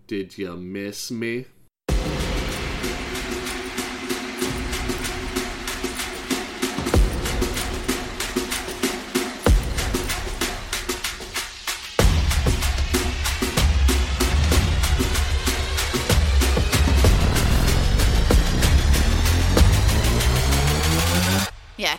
Did you miss me? Yeah.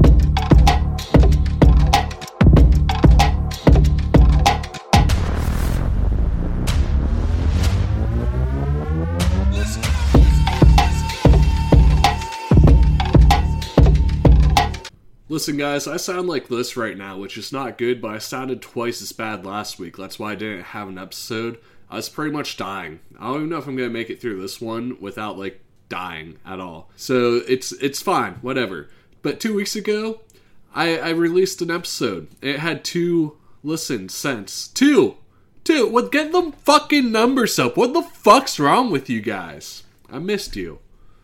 Listen guys, I sound like this right now, which is not good, but I sounded twice as bad last week. That's why I didn't have an episode. I was pretty much dying. I don't even know if I'm going to make it through this one without, dying at all. So, it's fine, whatever. But 2 weeks ago, I released an episode. It had 2 listens since. 2! Well, get them fucking numbers up. What the fuck's wrong with you guys? I missed you.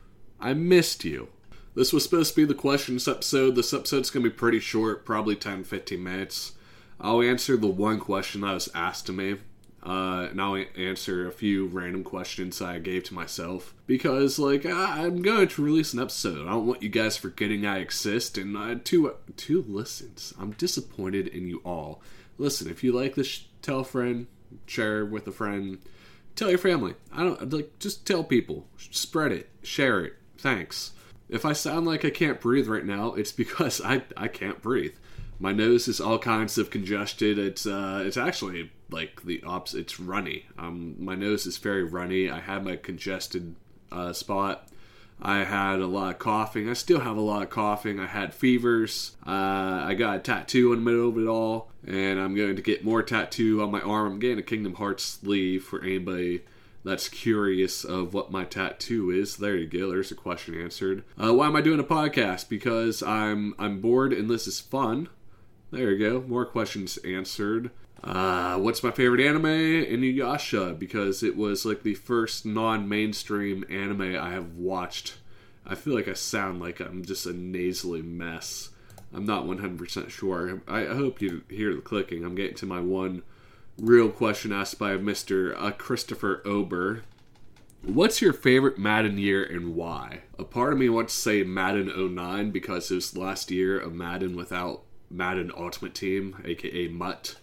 This was supposed to be the questions episode. This episode's going to be pretty short, probably 10-15 minutes. I'll answer the one question that was asked to me, and I'll answer a few random questions I gave to myself. Because, I'm going to release an episode. I don't want you guys forgetting I exist, and I had 2 listens. I'm disappointed in you all. Listen, if you like this, tell a friend, share with a friend, tell your family. Just tell people. Spread it. Share it. Thanks. If I sound like I can't breathe right now, it's because I can't breathe. My nose is all kinds of congested. It's actually the opposite. It's runny. My nose is very runny. I had my congested spot. I had a lot of coughing. I still have a lot of coughing. I had fevers. I got a tattoo in the middle of it all, and I'm going to get more tattoo on my arm. I'm getting a Kingdom Hearts sleeve for anybody that's curious of what my tattoo is. There you go. There's a question answered. Why am I doing a podcast? Because I'm bored and this is fun. There you go. More questions answered. What's my favorite anime? Inuyasha, because it was the first non-mainstream anime I have watched. I feel like I sound like I'm just a nasally mess. I'm not 100% sure. I hope you hear the clicking. I'm getting to my one real question asked by Mr. Christopher Ober. What's your favorite Madden year and why? A part of me wants to say Madden 09 because it was the last year of Madden without Madden Ultimate Team, aka MUT.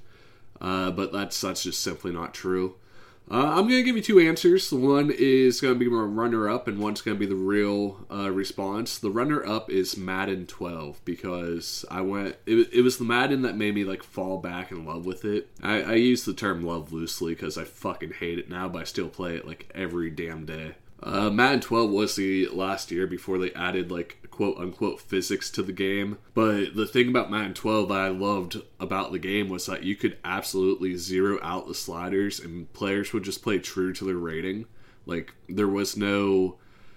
But that's just simply not true. I'm going to give you 2 answers. The one is going to be my runner-up, and one's going to be the real response. The runner-up is Madden 12, because it was the Madden that made me fall back in love with it. I use the term love loosely, because I fucking hate it now, but I still play it every damn day. Madden 12 was the last year before they added quote-unquote physics to the game. But the thing about Madden 12 that I loved about the game was that you could absolutely zero out the sliders and players would just play true to their rating. There was no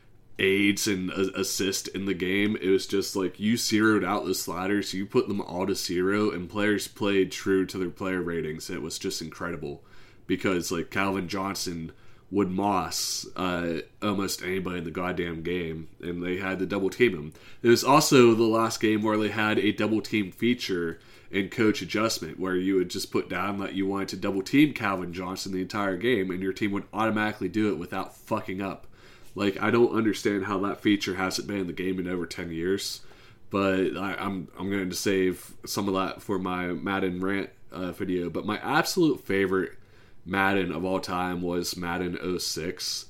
aids and assist in the game. It was just you zeroed out the sliders, you put them all to 0, and players played true to their player ratings. It was just incredible. Because Calvin Johnson would moss almost anybody in the goddamn game, and they had to double team him. It was also the last game where they had a double team feature in coach adjustment, where you would just put down that you wanted to double team Calvin Johnson the entire game, and your team would automatically do it without fucking up. I don't understand how that feature hasn't been in the game in over 10 years, but I'm going to save some of that for my Madden rant video. But my absolute favorite Madden of all time was Madden 06.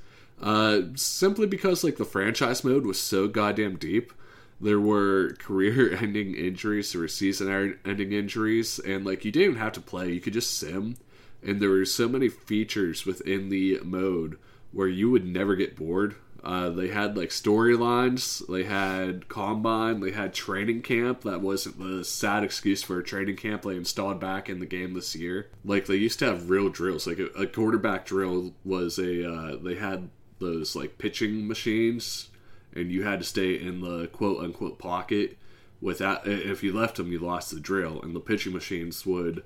Simply because the franchise mode was so goddamn deep. There were career-ending injuries, there were season-ending injuries, and you didn't even have to play, you could just sim. And there were so many features within the mode where you would never get bored. They had storylines, they had combine, they had training camp. That wasn't the sad excuse for a training camp they installed back in the game this year. They used to have real drills. A quarterback drill was they had those pitching machines, and you had to stay in the quote unquote pocket. Without, if you left them, you lost the drill, and the pitching machines would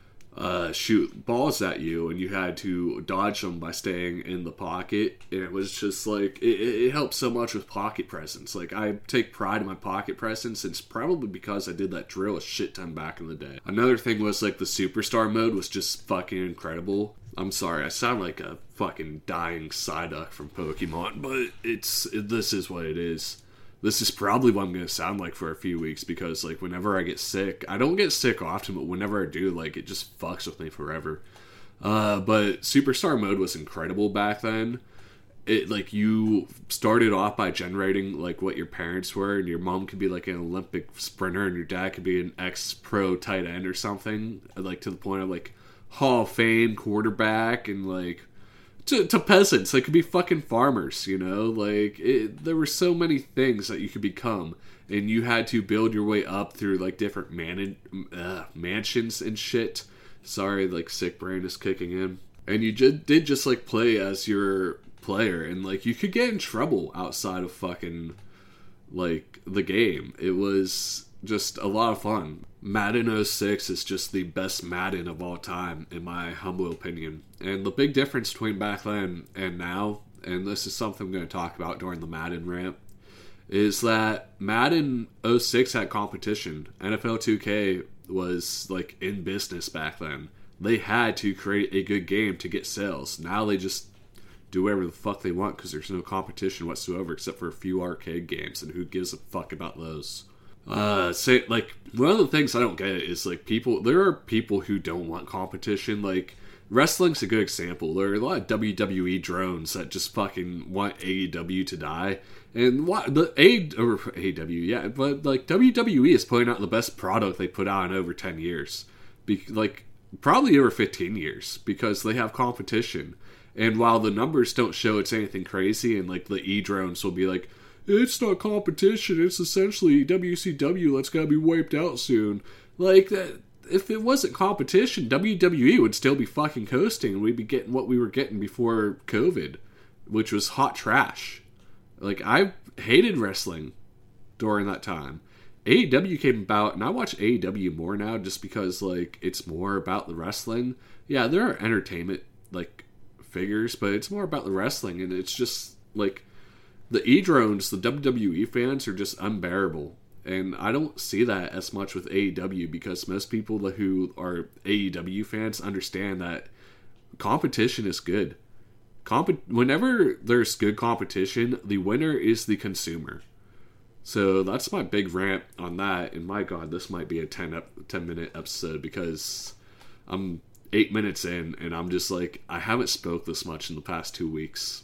shoot balls at you, and you had to dodge them by staying in the pocket. And it was just it helped so much with pocket presence. I take pride in my pocket presence, and it's probably because I did that drill a shit ton back in the day. Another thing was the superstar mode was just fucking incredible. I'm sorry, I sound like a fucking dying Psyduck from Pokemon, but this is what it is. This is probably what I'm going to sound like for a few weeks, because, like, whenever I get sick, I don't get sick often, but whenever I do, like, it just fucks with me forever. But Superstar Mode was incredible back then. It, like, you started off by generating, like, what your parents were, and your mom could be, like, an Olympic sprinter, and your dad could be an ex-pro tight end or something, like, to the point of, like, Hall of Fame quarterback, and, like, to peasants. They could be fucking farmers, you know? Like, there were so many things that you could become, and you had to build your way up through, like, different mansions and shit. Sorry, like, sick brain is kicking in. And you did just, like, play as your player, and, like, you could get in trouble outside of fucking, like, the game. It was just a lot of fun. Madden 06 is just the best Madden of all time, in my humble opinion. And the big difference between back then and now, and this is something I'm going to talk about during the Madden rant, is that Madden 06 had competition. NFL 2K was, like, in business back then. They had to create a good game to get sales. Now they just do whatever the fuck they want because there's no competition whatsoever except for a few arcade games, and who gives a fuck about those? Like, one of the things I don't get is, like, there are people who don't want competition. Like, wrestling's a good example. There are a lot of WWE drones that just fucking want AEW to die. And AEW, yeah, but, like, WWE is putting out the best product they put out in over 10 years. Like, probably over 15 years, because they have competition. And while the numbers don't show it's anything crazy, and, like, the E-drones will be like, it's not competition, it's essentially WCW that's gotta be wiped out soon. Like, that, if it wasn't competition, WWE would still be fucking coasting, and we'd be getting what we were getting before COVID, which was hot trash. Like, I hated wrestling during that time. AEW came about, and I watch AEW more now just because, like, it's more about the wrestling. Yeah, there are entertainment, like, figures, but it's more about the wrestling, and it's just, like, the E-drones, the WWE fans are just unbearable. And I don't see that as much with AEW, because most people who are AEW fans understand that competition is good. Whenever there's good competition, the winner is the consumer. So that's my big rant on that. And my god, this might be a 10-minute episode, because I'm 8 minutes in, and I'm just like, I haven't spoke this much in the past 2 weeks.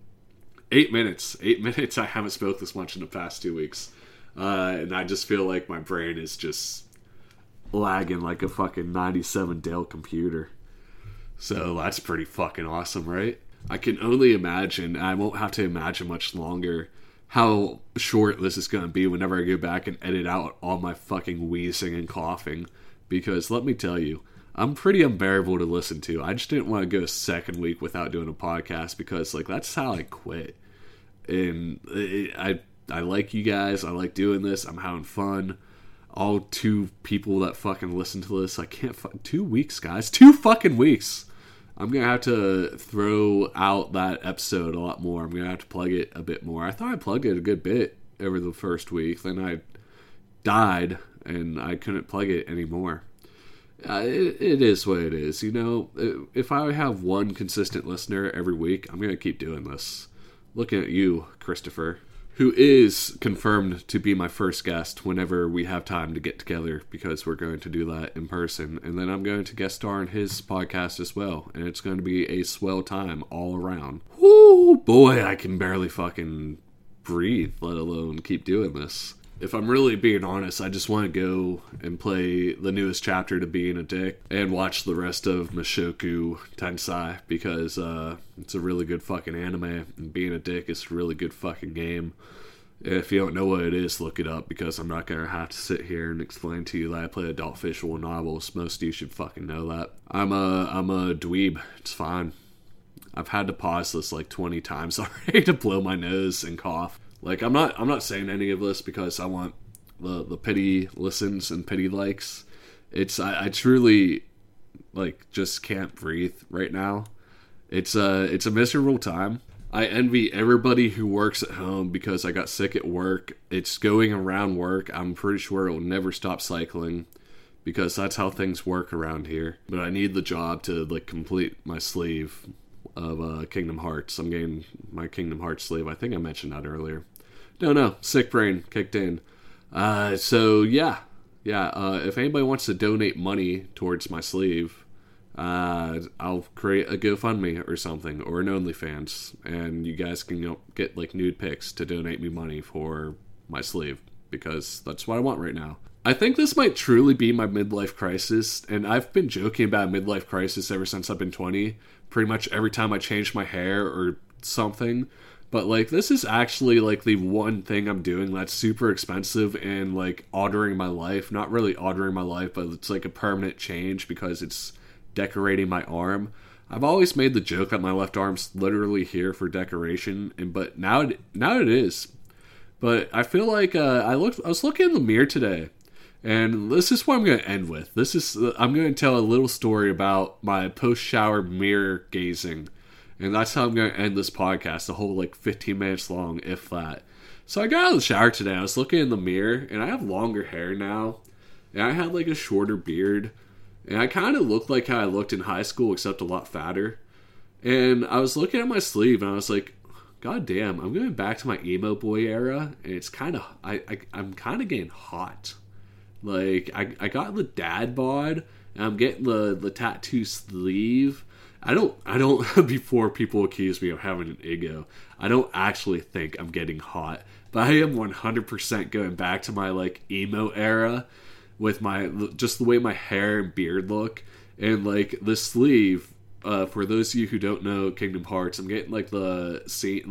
8 minutes, I haven't spoke this much in the past 2 weeks. And I just feel like my brain is just lagging like a fucking 97 Dell computer. So that's pretty fucking awesome, right? I can only imagine, I won't have to imagine much longer, how short this is going to be whenever I go back and edit out all my fucking wheezing and coughing. Because let me tell you, I'm pretty unbearable to listen to. I just didn't want to go a second week without doing a podcast, because, like, that's how I quit. And I like you guys. I like doing this. I'm having fun. All 2 people that fucking listen to this, I can't 2 weeks, guys. 2 fucking weeks. I'm going to have to throw out that episode a lot more. I'm going to have to plug it a bit more. I thought I plugged it a good bit over the first week. Then I died, and I couldn't plug it anymore. It is what it is, you know. If I have one consistent listener every week, I'm going to keep doing this. Looking at you, Christopher, who is confirmed to be my first guest whenever we have time to get together, because we're going to do that in person. And then I'm going to guest star in his podcast as well, and it's going to be a swell time all around. Whoo, boy, I can barely fucking breathe, let alone keep doing this. If I'm really being honest, I just want to go and play the newest chapter to Being a Dick and watch the rest of Mushoku Tensei, because it's a really good fucking anime, and Being a Dick is a really good fucking game. If you don't know what it is, look it up, because I'm not going to have to sit here and explain to you that I play adult visual novels. Most of you should fucking know that. I'm a dweeb. It's fine. I've had to pause this like 20 times already to blow my nose and cough. Like, I'm not saying any of this because I want the pity listens and pity likes. I truly, like, just can't breathe right now. It's a miserable time. I envy everybody who works at home, because I got sick at work. It's going around work. I'm pretty sure it will never stop cycling, because that's how things work around here. But I need the job to like complete my sleeve of Kingdom Hearts. I'm getting my Kingdom Hearts sleeve. I think I mentioned that earlier. No, sick brain kicked in. So yeah. If anybody wants to donate money towards my sleeve, I'll create a GoFundMe or something, or an OnlyFans, and you guys can get like nude pics to donate me money for my sleeve, because that's what I want right now. I think this might truly be my midlife crisis, and I've been joking about midlife crisis ever since I've been 20, pretty much every time I change my hair or something. But like, this is actually like the one thing I'm doing that's super expensive and like altering my life. Not really altering my life, but it's like a permanent change because it's decorating my arm. I've always made the joke that my left arm's literally here for decoration, but now it is. But I feel like I was looking in the mirror today, and this is what I'm going to end with. I'm going to tell a little story about my post-shower mirror gazing. And that's how I'm going to end this podcast, the whole like 15 minutes long, if that. So I got out of the shower today, I was looking in the mirror, and I have longer hair now. And I had like a shorter beard. And I kind of looked like how I looked in high school, except a lot fatter. And I was looking at my sleeve, and I was like, God damn, I'm going back to my emo boy era. And it's kind of, I'm kind of getting hot. Like, I got the dad bod, and I'm getting the tattoo sleeve. I don't, before people accuse me of having an ego, I don't actually think I'm getting hot. But I am 100% going back to my, like, emo era with just the way my hair and beard look. And, like, the sleeve, for those of you who don't know Kingdom Hearts, I'm getting, like, the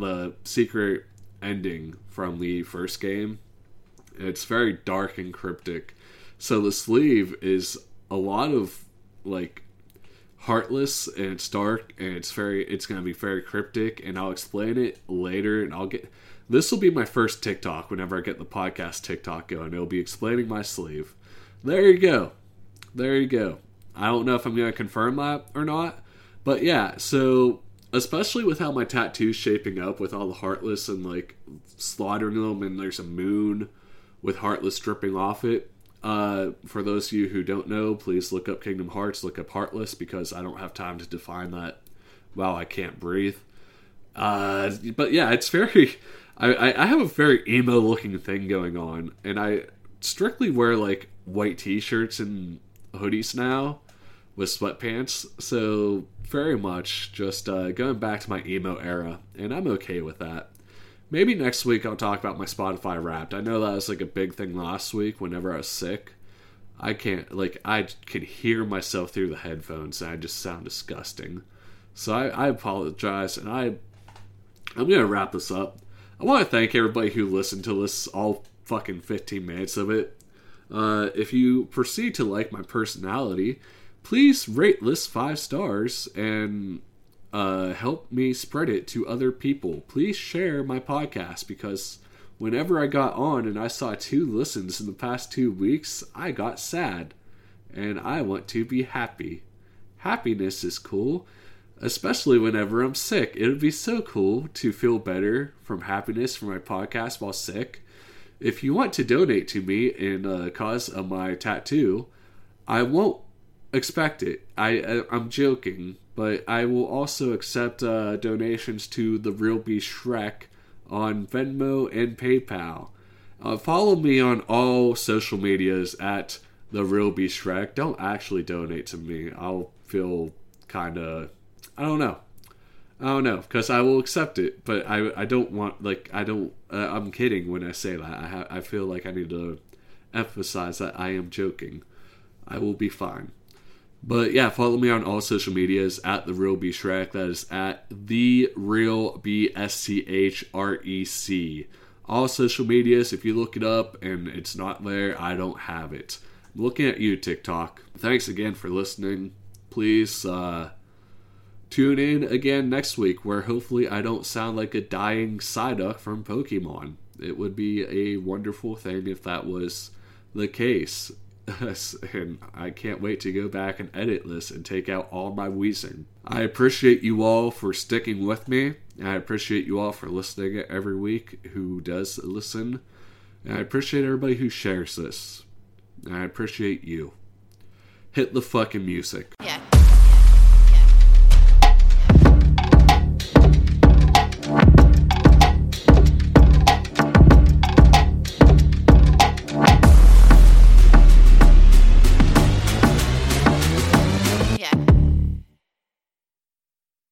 secret ending from the first game. It's very dark and cryptic. So the sleeve is a lot of, like, heartless, and it's dark, and it's going to be very cryptic, and I'll explain it later, and this will be my first TikTok whenever I get the podcast TikTok going. It'll be explaining my sleeve. There you go. I don't know if I'm going to confirm that or not, but yeah, so especially with how my tattoo's shaping up with all the heartless and like slaughtering them, and there's a moon with heartless dripping off it. For those of you who don't know, please look up Kingdom Hearts, look up Heartless, because I don't have time to define that while I can't breathe. But yeah, it's very, I have a very emo looking thing going on, and I strictly wear like white t-shirts and hoodies now with sweatpants, so very much just going back to my emo era, and I'm okay with that. Maybe next week I'll talk about my Spotify Wrapped. I know that was like a big thing last week whenever I was sick. I can hear myself through the headphones, and I just sound disgusting. So I apologize, and I'm going to wrap this up. I want to thank everybody who listened to this, all fucking 15 minutes of it. If you proceed to like my personality, please rate this 5 stars, and help me spread it to other people. Please share my podcast, because whenever I got on and I saw 2 listens in the past 2 weeks, I got sad, and I want to be happy. Happiness is cool, especially whenever I'm sick. It would be so cool to feel better from happiness from my podcast while sick. If you want to donate to me in cause of my tattoo, I won't expect it. I'm joking. But I will also accept donations to The Real B Shrek on Venmo and PayPal. Follow me on all social medias at The Real B Shrek. Don't actually donate to me. I'll feel kind of, I don't know, because I will accept it. But I don't want, like, I'm kidding when I say that. I feel like I need to emphasize that I am joking. I will be fine. But yeah, follow me on all social medias at The Real B Shrek. That is at The Real B SCHREC. All social medias, if you look it up and it's not there, I don't have it. I'm looking at you, TikTok. Thanks again for listening. Please tune in again next week, where hopefully I don't sound like a dying Psyduck from Pokemon. It would be a wonderful thing if that was the case. And I can't wait to go back and edit this and take out all my wheezing. I appreciate you all for sticking with me. And I appreciate you all for listening every week who does listen. And I appreciate everybody who shares this. And I appreciate you. Hit the fucking music. Yeah,